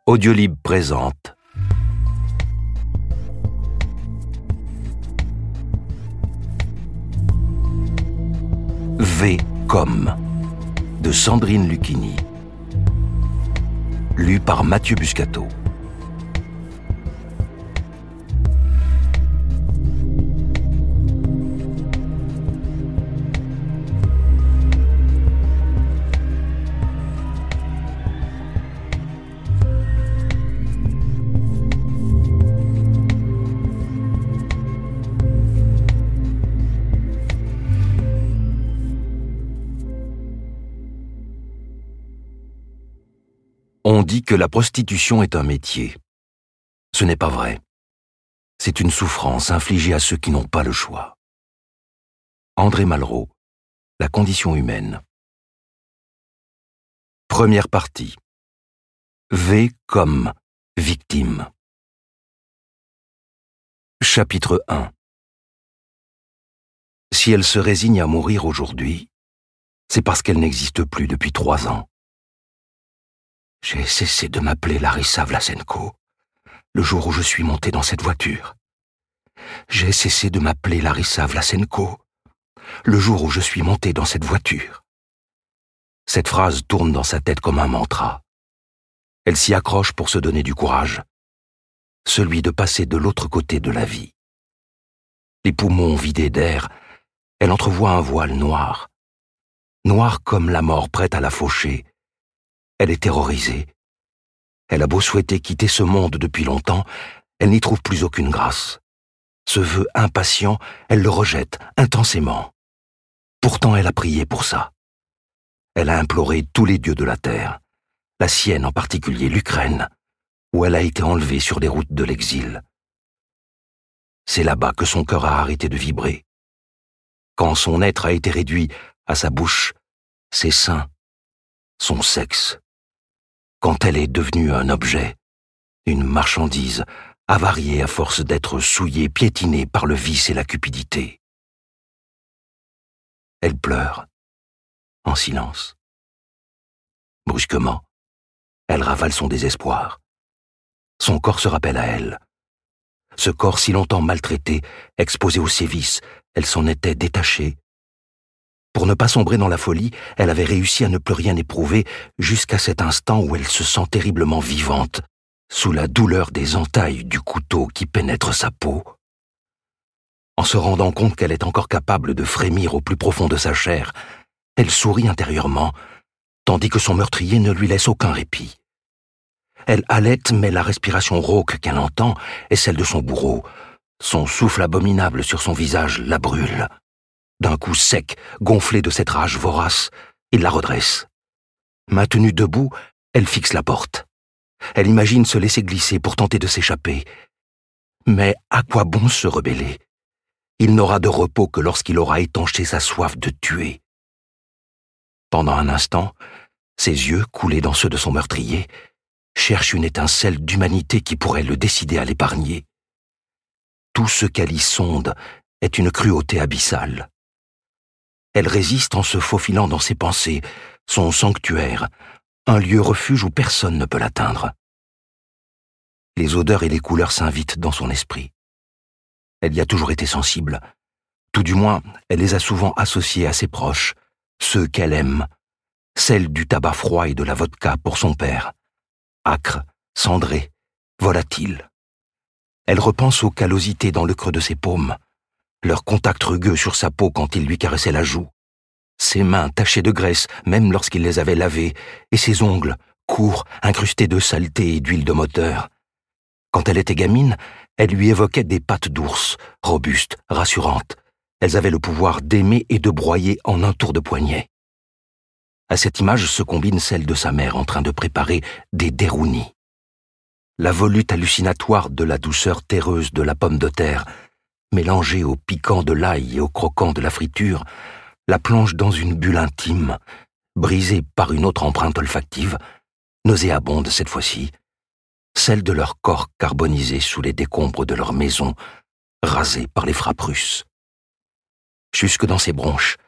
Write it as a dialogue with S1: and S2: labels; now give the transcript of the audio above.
S1: Audiolib présente V comme de Sandrine Lucchini, lu par Mathieu Buscato. On dit que la prostitution est un métier. Ce n'est pas vrai. C'est une souffrance infligée à ceux qui n'ont pas le choix. André Malraux, La condition humaine. Première partie. V comme victime. Chapitre 1. Si elle se résigne à mourir aujourd'hui, c'est parce qu'elle n'existe plus depuis 3 ans. J'ai cessé de m'appeler Larissa Vlasenko le jour où je suis monté dans cette voiture. J'ai cessé de m'appeler Larissa Vlasenko le jour où je suis monté dans cette voiture. Cette phrase tourne dans sa tête comme un mantra. Elle s'y accroche pour se donner du courage, celui de passer de l'autre côté de la vie. Les poumons vidés d'air, elle entrevoit un voile noir, noir comme la mort prête à la faucher. Elle est terrorisée. Elle a beau souhaiter quitter ce monde depuis longtemps, elle n'y trouve plus aucune grâce. Ce vœu impatient, elle le rejette intensément. Pourtant, elle a prié pour ça. Elle a imploré tous les dieux de la terre, la sienne en particulier, l'Ukraine, où elle a été enlevée sur des routes de l'exil. C'est là-bas que son cœur a arrêté de vibrer. Quand son être a été réduit à sa bouche, ses seins, son sexe. Quand elle est devenue un objet, une marchandise, avariée à force d'être souillée, piétinée par le vice et la cupidité. Elle pleure, en silence. Brusquement, elle ravale son désespoir. Son corps se rappelle à elle. Ce corps si longtemps maltraité, exposé aux sévices, elle s'en était détachée. Pour ne pas sombrer dans la folie, elle avait réussi à ne plus rien éprouver jusqu'à cet instant où elle se sent terriblement vivante, sous la douleur des entailles du couteau qui pénètre sa peau. En se rendant compte qu'elle est encore capable de frémir au plus profond de sa chair, elle sourit intérieurement, tandis que son meurtrier ne lui laisse aucun répit. Elle halète, mais la respiration rauque qu'elle entend est celle de son bourreau. Son souffle abominable sur son visage la brûle. D'un coup sec, gonflée de cette rage vorace, il la redresse. Maintenue debout, elle fixe la porte. Elle imagine se laisser glisser pour tenter de s'échapper. Mais à quoi bon se rebeller? Il n'aura de repos que lorsqu'il aura étanché sa soif de tuer. Pendant un instant, ses yeux, coulés dans ceux de son meurtrier, cherchent une étincelle d'humanité qui pourrait le décider à l'épargner. Tout ce qu'elle y sonde est une cruauté abyssale. Elle résiste en se faufilant dans ses pensées, son sanctuaire, un lieu refuge où personne ne peut l'atteindre. Les odeurs et les couleurs s'invitent dans son esprit. Elle y a toujours été sensible. Tout du moins, elle les a souvent associées à ses proches, ceux qu'elle aime, celle du tabac froid et de la vodka pour son père, âcre, cendré, volatile. Elle repense aux callosités dans le creux de ses paumes, leur contact rugueux sur sa peau quand il lui caressait la joue, ses mains tachées de graisse même lorsqu'il les avait lavées, et ses ongles, courts, incrustés de saleté et d'huile de moteur. Quand elle était gamine, elle lui évoquait des pattes d'ours, robustes, rassurantes. Elles avaient le pouvoir d'aimer et de broyer en un tour de poignet. À cette image se combine celle de sa mère en train de préparer des dérounis. La volute hallucinatoire de la douceur terreuse de la pomme de terre, mélangée au piquant de l'ail et au croquant de la friture, la plonge dans une bulle intime, brisée par une autre empreinte olfactive, nauséabonde cette fois-ci, celle de leur corps carbonisé sous les décombres de leur maison, rasée par les frappes russes. Jusque dans ses bronches,